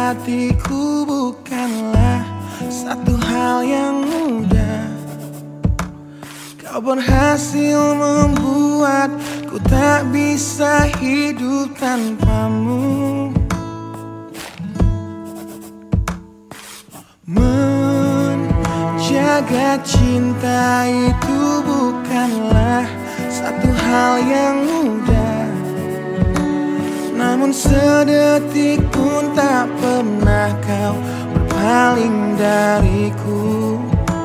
hatiku bukanlah satu hal yang mudah. Kau berhasil membuatku tak bisa hidup tanpamu. Menjaga cinta itu bukanlah satu hal yang mudah, namun sedetik pun tak pernah kau berpaling dariku.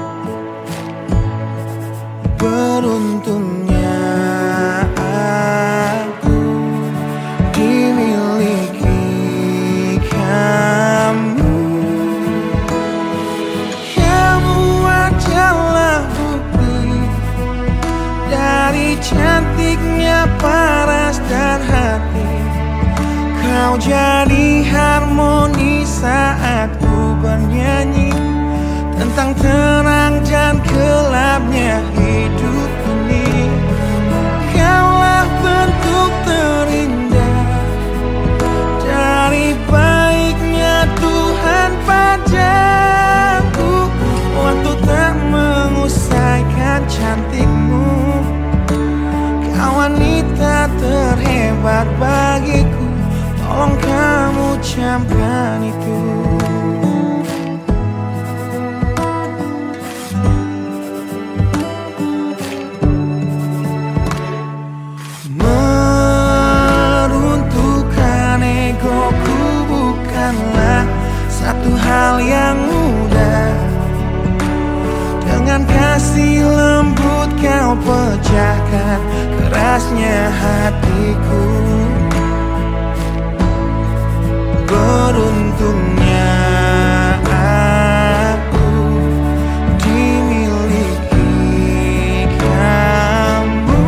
Beruntungnya aku dimiliki kamu. Kamu adalah bukti dari cantiknya paras dan hati. Kau jadi harmoni saat ku bernyanyi tentang terang dan gelapnya hidup ini. Kaulah bentuk terindah dari baiknya Tuhan padaku. Waktu tak mengusaikan cantikmu, kau wanita terhebat bagiku. Tolong kamu camkan itu. Meruntuhkan egoku bukanlah satu hal yang mudah. Dengan kasih lembut kau pecahkan kerasnya hatiku. Beruntungnya aku dimiliki kamu.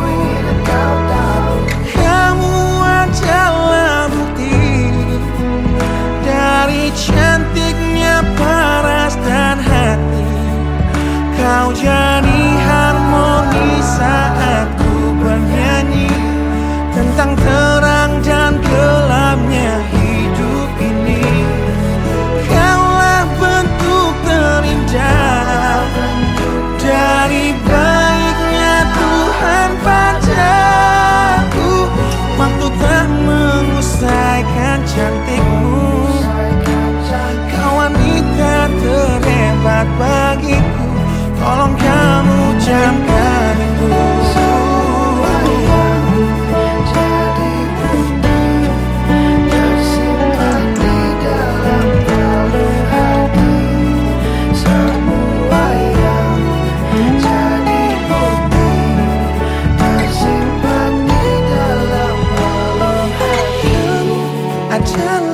Kamu adalah bukti dari cantiknya paras dan hati. Kau jadi harmoni saat ku bernyanyi tentang terang dan gelapnya hidup ini. Kaulah bentuk terindah dari baiknya Tuhan padaku. Waktu tak mengusaikan cantikmu, kau wanita terhebat bagiku. Tolong kamu camkan itu. Adalah